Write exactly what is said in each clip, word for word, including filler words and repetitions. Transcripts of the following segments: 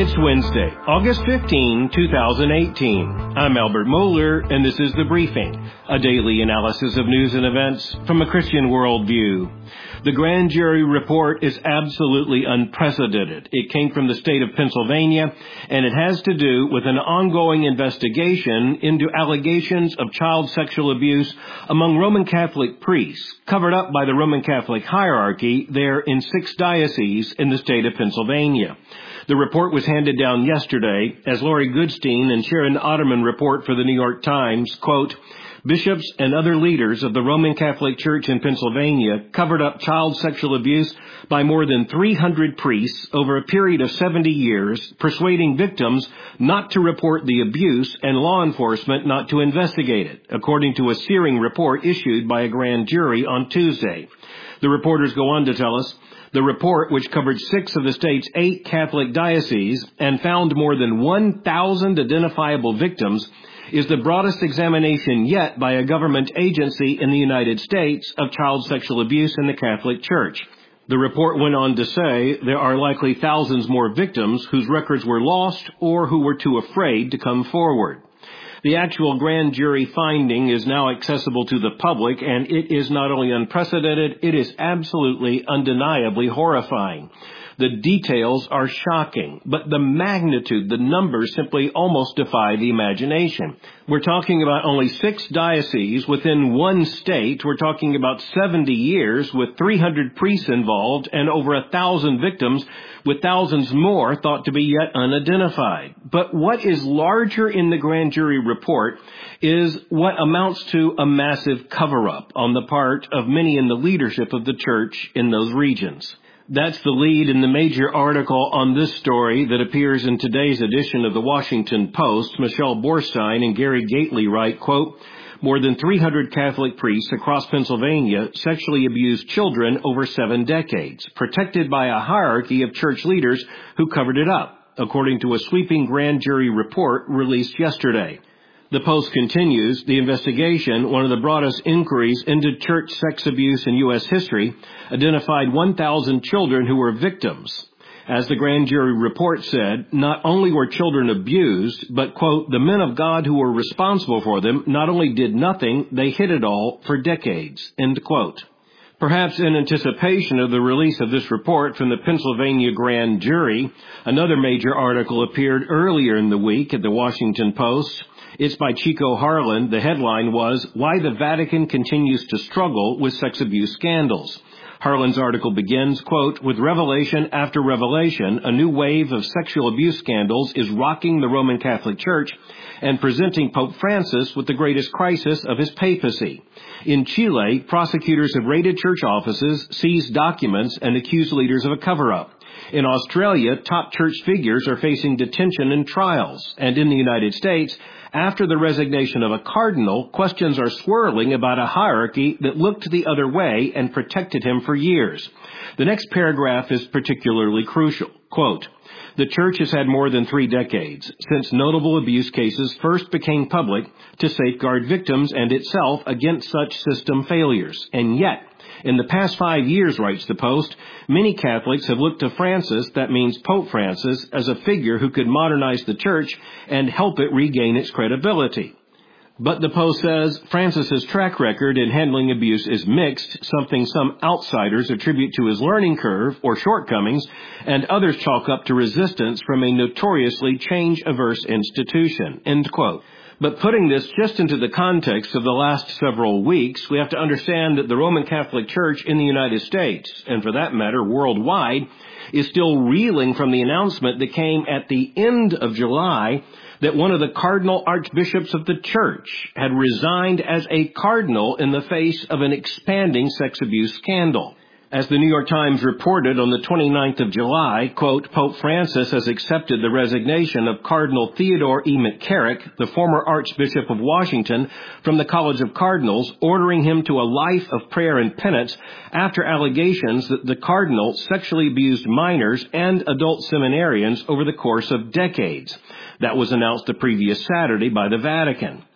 It's Wednesday, August fifteenth, twenty eighteen. I'm Albert Mohler, and this is The Briefing, a daily analysis of news and events from a Christian worldview. The grand jury report is absolutely unprecedented. It came from the state of Pennsylvania, and it has to do with an ongoing investigation into allegations of child sexual abuse among Roman Catholic priests, covered up by the Roman Catholic hierarchy there in six dioceses in the state of Pennsylvania. The report was handed down yesterday as Lori Goodstein and Sharon Otterman report for the New York Times, quote, bishops and other leaders of the Roman Catholic Church in Pennsylvania covered up child sexual abuse by more than three hundred priests over a period of seventy years, persuading victims not to report the abuse and law enforcement not to investigate it, according to a searing report issued by a grand jury on Tuesday. The reporters go on to tell us, the report, which covered six of the state's eight Catholic dioceses and found more than one thousand identifiable victims, is the broadest examination yet by a government agency in the United States of child sexual abuse in the Catholic Church. The report went on to say there are likely thousands more victims whose records were lost or who were too afraid to come forward. The actual grand jury finding is now accessible to the public, and it is not only unprecedented, it is absolutely undeniably horrifying. The details are shocking, but the magnitude, the numbers simply almost defy the imagination. We're talking about only six dioceses within one state. We're talking about seventy years with three hundred priests involved and over a thousand victims, with thousands more thought to be yet unidentified. But what is larger in the grand jury report is what amounts to a massive cover-up on the part of many in the leadership of the church in those regions. That's the lead in the major article on this story that appears in today's edition of the Washington Post. Michelle Borstein and Gary Gately write, quote, more than three hundred Catholic priests across Pennsylvania sexually abused children over seven decades, protected by a hierarchy of church leaders who covered it up, according to a sweeping grand jury report released yesterday. The Post continues, the investigation, one of the broadest inquiries into church sex abuse in U S history, identified one thousand children who were victims. As the grand jury report said, not only were children abused, but, quote, the men of God who were responsible for them not only did nothing, they hid it all for decades, end quote. Perhaps in anticipation of the release of this report from the Pennsylvania grand jury, another major article appeared earlier in the week at the Washington Post. It's by Chico Harlan. The headline was, Why the Vatican Continues to Struggle with Sex Abuse Scandals. Harlan's article begins, quote, with revelation after revelation, a new wave of sexual abuse scandals is rocking the Roman Catholic Church and presenting Pope Francis with the greatest crisis of his papacy. In Chile, prosecutors have raided church offices, seized documents, and accused leaders of a cover-up. In Australia, top church figures are facing detention and trials. And in the United States, after the resignation of a cardinal, questions are swirling about a hierarchy that looked the other way and protected him for years. The next paragraph is particularly crucial. Quote, the Church has had more than three decades since notable abuse cases first became public to safeguard victims and itself against such system failures. And yet, in the past five years, writes the Post, many Catholics have looked to Francis, that means Pope Francis, as a figure who could modernize the Church and help it regain its credibility. But the Post says Francis's track record in handling abuse is mixed, something some outsiders attribute to his learning curve or shortcomings, and others chalk up to resistance from a notoriously change-averse institution, end quote. But putting this just into the context of the last several weeks, we have to understand that the Roman Catholic Church in the United States, and for that matter worldwide, is still reeling from the announcement that came at the end of July that one of the cardinal archbishops of the Church had resigned as a cardinal in the face of an expanding sex abuse scandal. As the New York Times reported on the twenty-ninth of July, quote, Pope Francis has accepted the resignation of Cardinal Theodore E. McCarrick, the former Archbishop of Washington, from the College of Cardinals, ordering him to a life of prayer and penance after allegations that the cardinal sexually abused minors and adult seminarians over the course of decades. That was announced the previous Saturday by the Vatican.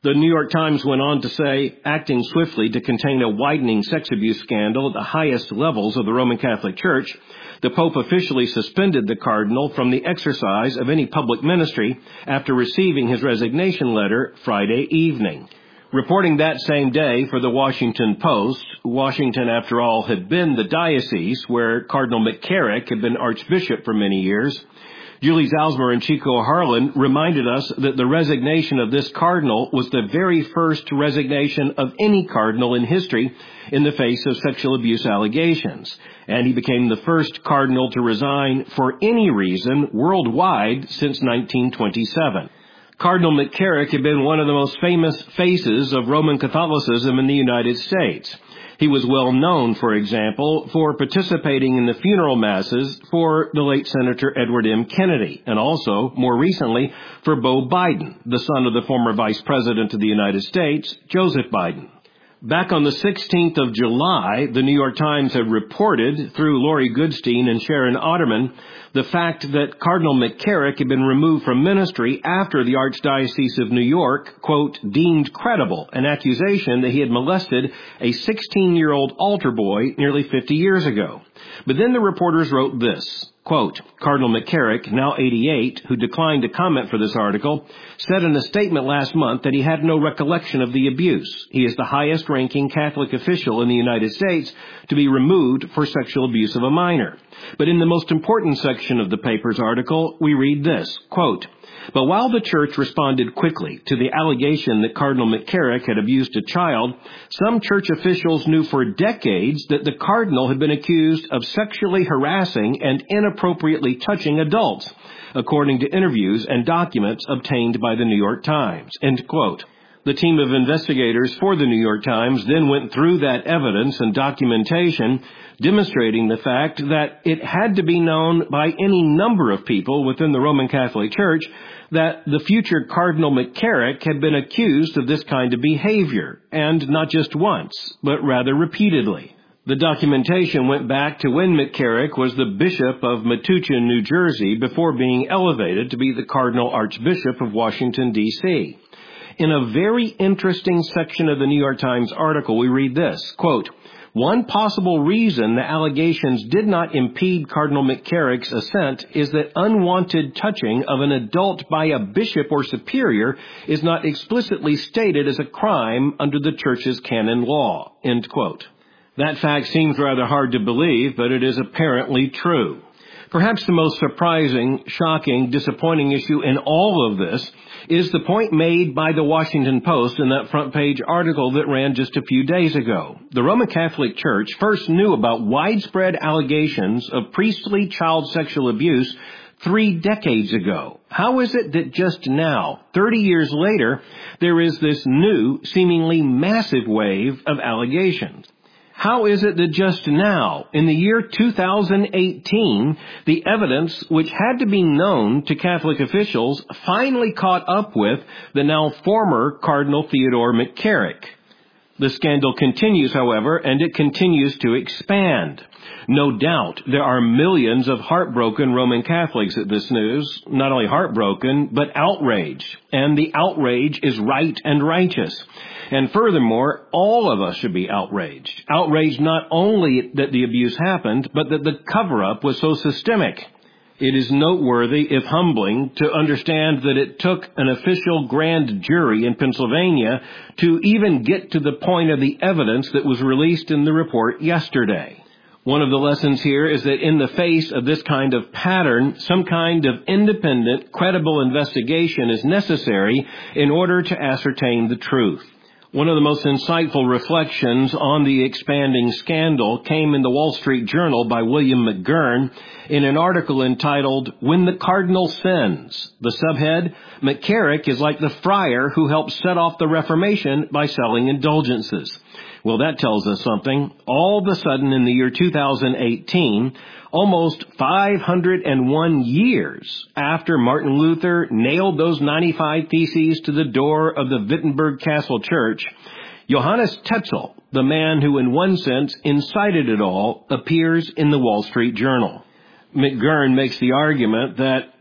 The New York Times went on to say, acting swiftly to contain a widening sex abuse scandal at the highest levels of the Roman Catholic Church, the Pope officially suspended the cardinal from the exercise of any public ministry after receiving his resignation letter Friday evening. Reporting that same day for the Washington Post, Washington, after all, had been the diocese where Cardinal McCarrick had been archbishop for many years. Julie Zalzmer and Chico Harlan reminded us that the resignation of this cardinal was the very first resignation of any cardinal in history in the face of sexual abuse allegations. And he became the first cardinal to resign for any reason worldwide since nineteen twenty-seven. Cardinal McCarrick had been one of the most famous faces of Roman Catholicism in the United States. He was well known, for example, for participating in the funeral masses for the late Senator Edward M. Kennedy, and also, more recently, for Beau Biden, the son of the former Vice President of the United States, Joseph Biden. Back on the sixteenth of July, the New York Times had reported, through Lori Goodstein and Sharon Otterman, the fact that Cardinal McCarrick had been removed from ministry after the Archdiocese of New York, quote, deemed credible an accusation that he had molested a sixteen-year-old altar boy nearly fifty years ago. But then the reporters wrote this, quote, Cardinal McCarrick, now eighty-eight, who declined to comment for this article, said in a statement last month that he had no recollection of the abuse. He is the highest-ranking Catholic official in the United States to be removed for sexual abuse of a minor. But in the most important section of the paper's article, we read this, quote, but while the Church responded quickly to the allegation that Cardinal McCarrick had abused a child, some Church officials knew for decades that the Cardinal had been accused of sexually harassing and inappropriately touching adults, according to interviews and documents obtained by the New York Times, end quote. The team of investigators for the New York Times then went through that evidence and documentation, demonstrating the fact that it had to be known by any number of people within the Roman Catholic Church that the future Cardinal McCarrick had been accused of this kind of behavior, and not just once, but rather repeatedly. The documentation went back to when McCarrick was the Bishop of Metuchen, New Jersey, before being elevated to be the Cardinal Archbishop of Washington, D C In a very interesting section of the New York Times article, we read this, quote, one possible reason the allegations did not impede Cardinal McCarrick's assent is that unwanted touching of an adult by a bishop or superior is not explicitly stated as a crime under the Church's canon law, end quote. That fact seems rather hard to believe, but it is apparently true. Perhaps the most surprising, shocking, disappointing issue in all of this is the point made by the Washington Post in that front page article that ran just a few days ago. The Roman Catholic Church first knew about widespread allegations of priestly child sexual abuse three decades ago. How is it that just now, thirty years later, there is this new, seemingly massive wave of allegations? How is it that just now, in the year two thousand eighteen, the evidence which had to be known to Catholic officials finally caught up with the now former Cardinal Theodore McCarrick? The scandal continues, however, and it continues to expand. No doubt there are millions of heartbroken Roman Catholics at this news, not only heartbroken, but outraged. And the outrage is right and righteous. And furthermore, all of us should be outraged. Outraged not only that the abuse happened, but that the cover-up was so systemic. It is noteworthy, if humbling, to understand that it took an official grand jury in Pennsylvania to even get to the point of the evidence that was released in the report yesterday. One of the lessons here is that in the face of this kind of pattern, some kind of independent, credible investigation is necessary in order to ascertain the truth. One of the most insightful reflections on the expanding scandal came in the Wall Street Journal by William McGurn in an article entitled, When the Cardinal Sins. The subhead, McCarrick is like the friar who helped set off the Reformation by selling indulgences. Well, that tells us something. All of a sudden, in the year two thousand eighteen, almost five hundred one years after Martin Luther nailed those ninety-five Theses to the door of the Wittenberg Castle Church, Johannes Tetzel, the man who in one sense incited it all, appears in the Wall Street Journal. McGurn makes the argument that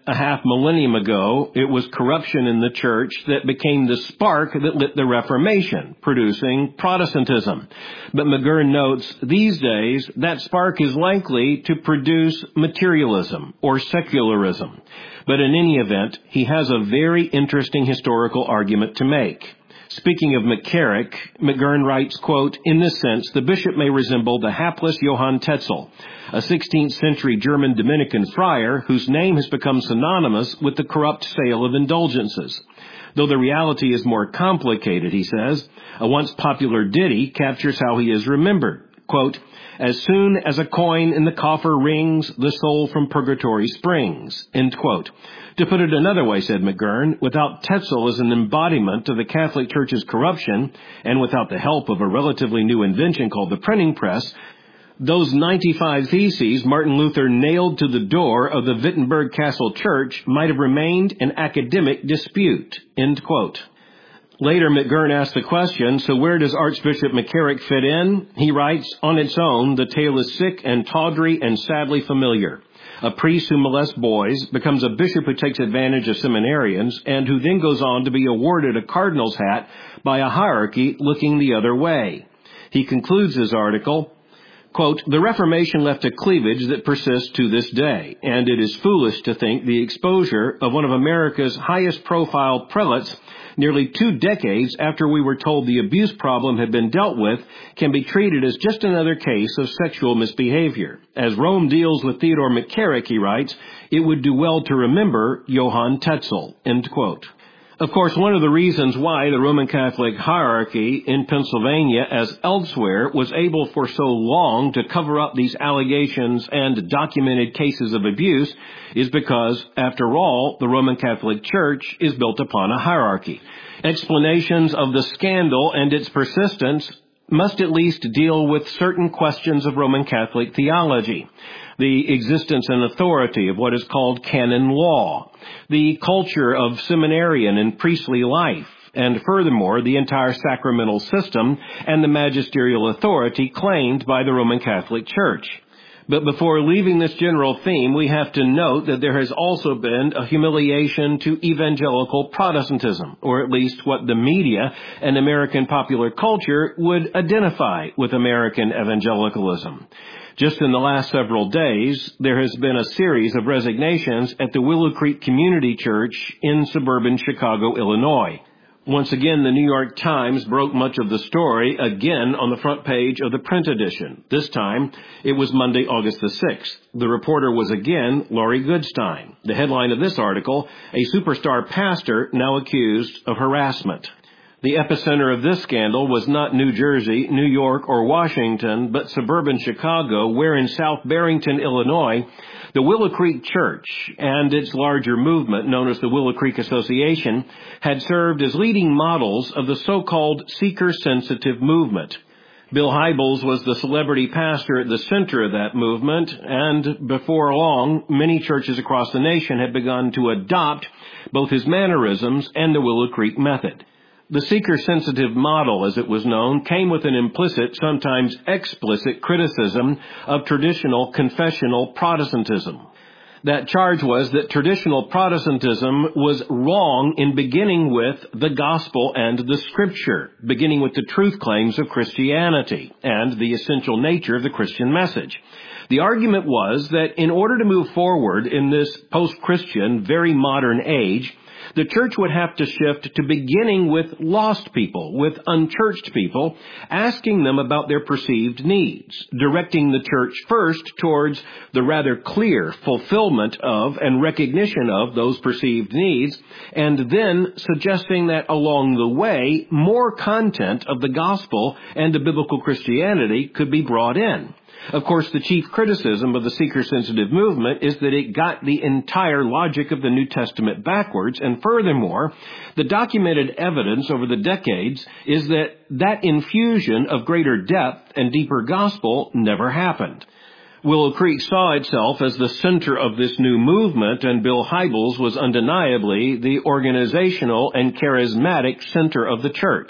a half millennium ago, it was corruption in the church that became the spark that lit the Reformation, producing Protestantism. But McGurn notes, these days, that spark is likely to produce materialism or secularism. But in any event, he has a very interesting historical argument to make. Speaking of McCarrick, McGurn writes, quote, "In this sense, the bishop may resemble the hapless Johann Tetzel, a sixteenth century German Dominican friar whose name has become synonymous with the corrupt sale of indulgences. Though the reality is more complicated," he says, a once popular ditty captures how he is remembered. Quote, "As soon as a coin in the coffer rings, the soul from purgatory springs." End quote. To put it another way, said McGurn, without Tetzel as an embodiment of the Catholic Church's corruption, and without the help of a relatively new invention called the printing press, those ninety-five theses Martin Luther nailed to the door of the Wittenberg Castle Church might have remained an academic dispute. End quote. Later, McGurn asked the question, so where does Archbishop McCarrick fit in? He writes, "On its own, the tale is sick and tawdry and sadly familiar. A priest who molests boys becomes a bishop who takes advantage of seminarians and who then goes on to be awarded a cardinal's hat by a hierarchy looking the other way." He concludes his article, quote, "The Reformation left a cleavage that persists to this day, and it is foolish to think the exposure of one of America's highest profile prelates nearly two decades after we were told the abuse problem had been dealt with can be treated as just another case of sexual misbehavior. As Rome deals with Theodore McCarrick," he writes, "it would do well to remember Johann Tetzel." End quote. Of course, one of the reasons why the Roman Catholic hierarchy in Pennsylvania, as elsewhere, was able for so long to cover up these allegations and documented cases of abuse is because, after all, the Roman Catholic Church is built upon a hierarchy. Explanations of the scandal and its persistence must at least deal with certain questions of Roman Catholic theology. The existence and authority of what is called canon law, the culture of seminarian and priestly life, and furthermore, the entire sacramental system and the magisterial authority claimed by the Roman Catholic Church. But before leaving this general theme, we have to note that there has also been a humiliation to evangelical Protestantism, or at least what the media and American popular culture would identify with American evangelicalism. Just in the last several days, there has been a series of resignations at the Willow Creek Community Church in suburban Chicago, Illinois. Once again, the New York Times broke much of the story, again on the front page of the print edition. This time, it was Monday, August the sixth. The reporter was again Laurie Goodstein. The headline of this article, "A superstar pastor now accused of harassment." The epicenter of this scandal was not New Jersey, New York, or Washington, but suburban Chicago, where in South Barrington, Illinois, the Willow Creek Church and its larger movement, known as the Willow Creek Association, had served as leading models of the so-called seeker-sensitive movement. Bill Hybels was the celebrity pastor at the center of that movement, and before long, many churches across the nation had begun to adopt both his mannerisms and the Willow Creek method. The seeker-sensitive model, as it was known, came with an implicit, sometimes explicit criticism of traditional confessional Protestantism. That charge was that traditional Protestantism was wrong in beginning with the gospel and the scripture, beginning with the truth claims of Christianity and the essential nature of the Christian message. The argument was that in order to move forward in this post-Christian, very modern age, the church would have to shift to beginning with lost people, with unchurched people, asking them about their perceived needs, directing the church first towards the rather clear fulfillment of and recognition of those perceived needs, and then suggesting that along the way, more content of the gospel and of biblical Christianity could be brought in. Of course, the chief criticism of the seeker-sensitive movement is that it got the entire logic of the New Testament backwards, and furthermore, the documented evidence over the decades is that that infusion of greater depth and deeper gospel never happened. Willow Creek saw itself as the center of this new movement, and Bill Hybels was undeniably the organizational and charismatic center of the church.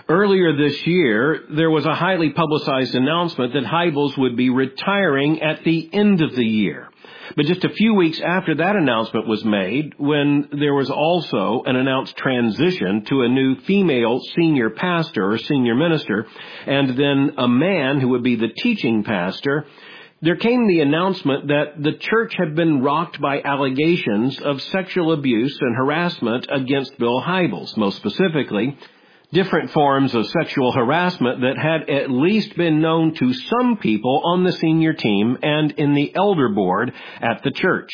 Earlier this year, there was a highly publicized announcement that Hybels would be retiring at the end of the year. But just a few weeks after that announcement was made, when there was also an announced transition to a new female senior pastor or senior minister, and then a man who would be the teaching pastor, there came the announcement that the church had been rocked by allegations of sexual abuse and harassment against Bill Hybels, most specifically, different forms of sexual harassment that had at least been known to some people on the senior team and in the elder board at the church.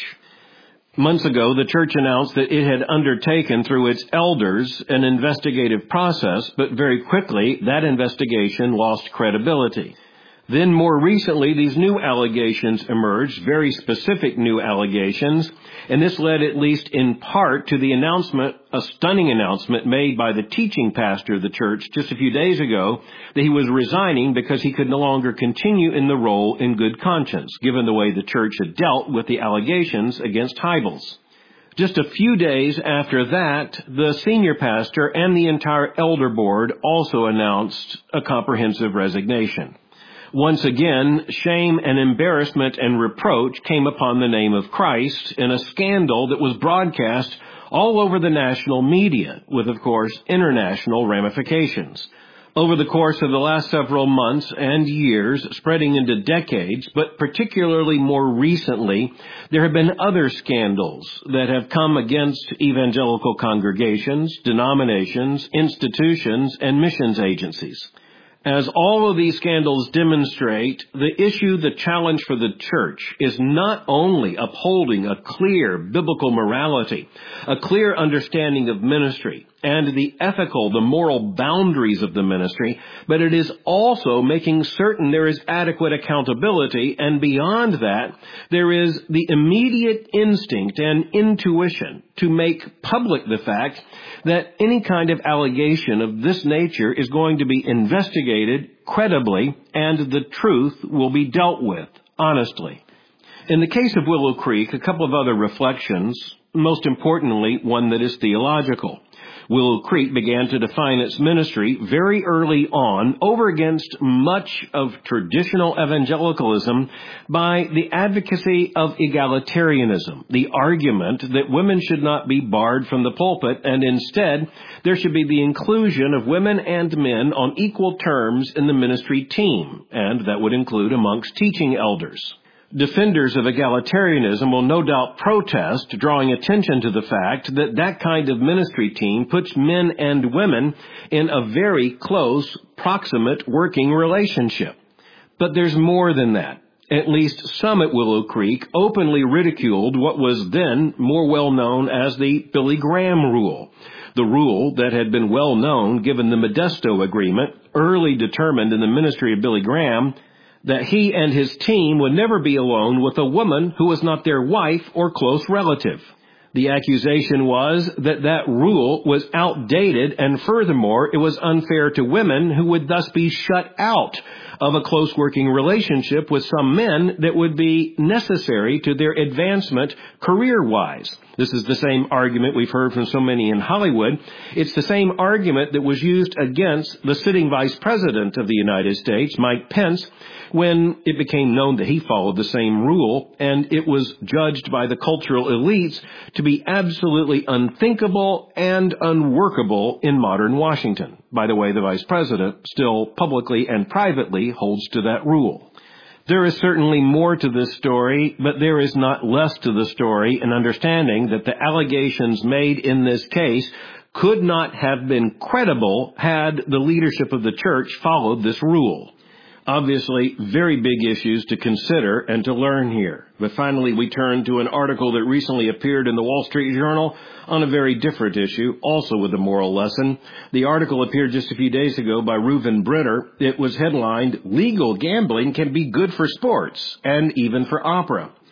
Months ago, the church announced that it had undertaken through its elders an investigative process, but very quickly that investigation lost credibility. Then more recently, these new allegations emerged, very specific new allegations, and this led at least in part to the announcement, a stunning announcement made by the teaching pastor of the church just a few days ago, that he was resigning because he could no longer continue in the role in good conscience, given the way the church had dealt with the allegations against Hybels. Just a few days after that, the senior pastor and the entire elder board also announced a comprehensive resignation. Once again, shame and embarrassment and reproach came upon the name of Christ in a scandal that was broadcast all over the national media, with, of course, international ramifications. Over the course of the last several months and years, spreading into decades, but particularly more recently, there have been other scandals that have come against evangelical congregations, denominations, institutions, and missions agencies. As all of these scandals demonstrate, the issue, the challenge for the church is not only upholding a clear biblical morality, a clear understanding of ministry, and the ethical, the moral boundaries of the ministry, but it is also making certain there is adequate accountability, and beyond that, there is the immediate instinct and intuition to make public the fact that any kind of allegation of this nature is going to be investigated credibly, and the truth will be dealt with honestly. In the case of Willow Creek, a couple of other reflections, most importantly, one that is theological. Willow Creek began to define its ministry very early on over against much of traditional evangelicalism by the advocacy of egalitarianism, the argument that women should not be barred from the pulpit, and instead there should be the inclusion of women and men on equal terms in the ministry team, and that would include amongst teaching elders. Defenders of egalitarianism will no doubt protest, drawing attention to the fact that that kind of ministry team puts men and women in a very close, proximate working relationship. But there's more than that. At least some at Willow Creek openly ridiculed what was then more well known as the Billy Graham rule. The rule that had been well known given the Modesto Agreement, early determined in the ministry of Billy Graham, that he and his team would never be alone with a woman who was not their wife or close relative. The accusation was that that rule was outdated, and furthermore, it was unfair to women who would thus be shut out of a close working relationship with some men that would be necessary to their advancement career-wise. This is the same argument we've heard from so many in Hollywood. It's the same argument that was used against the sitting vice president of the United States, Mike Pence, when it became known that he followed the same rule, and it was judged by the cultural elites to be absolutely unthinkable and unworkable in modern Washington. By the way, the vice president still publicly and privately holds to that rule. There is certainly more to this story, but there is not less to the story in understanding that the allegations made in this case could not have been credible had the leadership of the church followed this rule. Obviously, very big issues to consider and to learn here. But finally, we turn to an article that recently appeared in the Wall Street Journal on a very different issue, also with a moral lesson. The article appeared just a few days ago by Reuven Britter. It was headlined, "Legal Gambling Can Be Good for Sports and Even for Opera."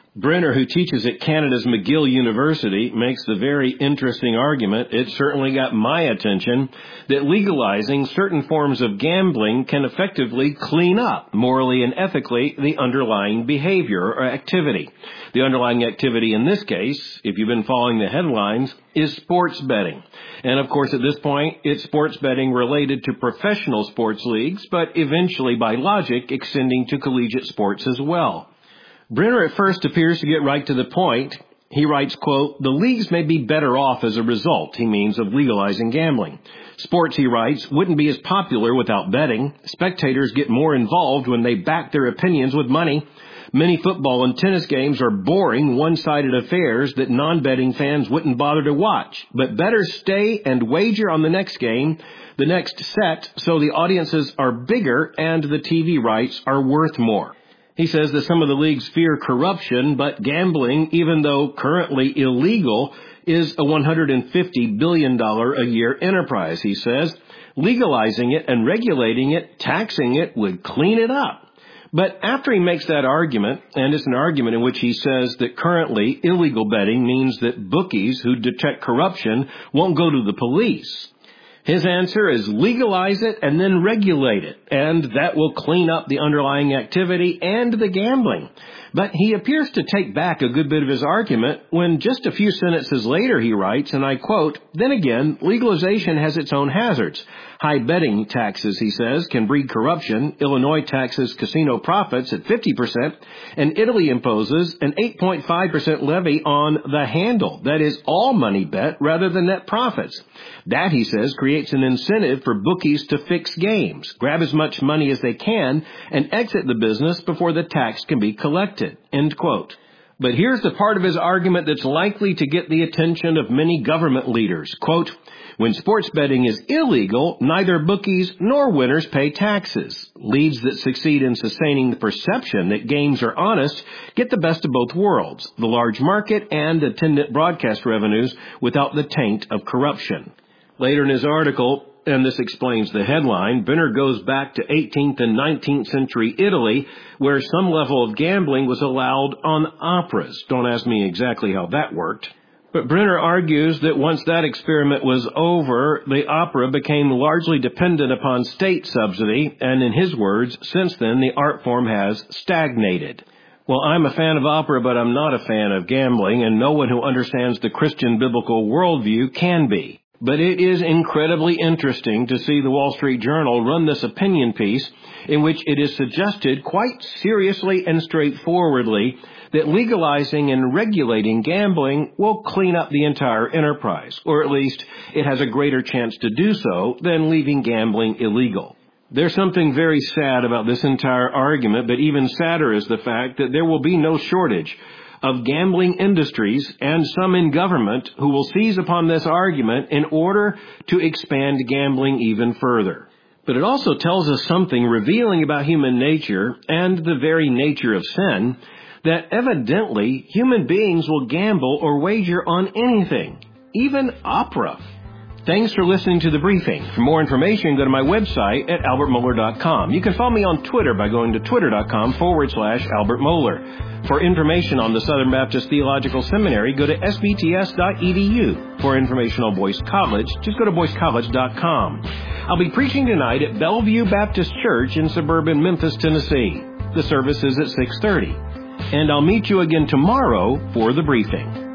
Brenner, who teaches at Canada's McGill University, makes the very interesting argument, it certainly got my attention, that legalizing certain forms of gambling can effectively clean up, morally and ethically, the underlying behavior or activity. The underlying activity in this case, if you've been following the headlines, is sports betting. And of course, at this point, it's sports betting related to professional sports leagues, but eventually, by logic, extending to collegiate sports as well. Brenner at first appears to get right to the point. He writes, quote, "The leagues may be better off as a result," he means, of legalizing gambling. Sports, he writes, wouldn't be as popular without betting. Spectators get more involved when they back their opinions with money. Many football and tennis games are boring, one-sided affairs that non-betting fans wouldn't bother to watch. But bettors stay and wager on the next game, the next set, so the audiences are bigger and the T V rights are worth more. He says that some of the leagues fear corruption, but gambling, even though currently illegal, is a one hundred fifty billion dollars a year enterprise, he says. Legalizing it and regulating it, taxing it, would clean it up. But after he makes that argument, and it's an argument in which he says that currently illegal betting means that bookies who detect corruption won't go to the police. His answer is legalize it and then regulate it, and that will clean up the underlying activity and the gambling. But he appears to take back a good bit of his argument when just a few sentences later he writes, and I quote, "Then again, legalization has its own hazards. High betting taxes," he says, "can breed corruption. Illinois taxes casino profits at fifty percent, and Italy imposes an eight point five percent levy on the handle, that is, all money bet rather than net profits. That," he says, "creates an incentive for bookies to fix games, grab as much money as they can, and exit the business before the tax can be collected." End quote. But here's the part of his argument that's likely to get the attention of many government leaders. Quote, "When sports betting is illegal, neither bookies nor winners pay taxes. Leagues that succeed in sustaining the perception that games are honest get the best of both worlds, the large market and attendant broadcast revenues without the taint of corruption." Later in his article, and this explains the headline, Brenner goes back to eighteenth and nineteenth century Italy, where some level of gambling was allowed on operas. Don't ask me exactly how that worked. But Brenner argues that once that experiment was over, the opera became largely dependent upon state subsidy, and in his words, since then the art form has stagnated. Well, I'm a fan of opera, but I'm not a fan of gambling, and no one who understands the Christian biblical worldview can be. But it is incredibly interesting to see the Wall Street Journal run this opinion piece in which it is suggested quite seriously and straightforwardly that legalizing and regulating gambling will clean up the entire enterprise, or at least it has a greater chance to do so than leaving gambling illegal. There's something very sad about this entire argument, but even sadder is the fact that there will be no shortage of gambling industries and some in government who will seize upon this argument in order to expand gambling even further. But it also tells us something revealing about human nature and the very nature of sin, that evidently human beings will gamble or wager on anything, even opera. Thanks for listening to The Briefing. For more information, go to my website at albert mohler dot com. You can follow me on Twitter by going to twitter.com forward slash Albert Mohler. For information on the Southern Baptist Theological Seminary, go to s b t s dot e d u. For information on Boyce College, just go to boyce college dot com. I'll be preaching tonight at Bellevue Baptist Church in suburban Memphis, Tennessee. The service is at six thirty. And I'll meet you again tomorrow for The Briefing.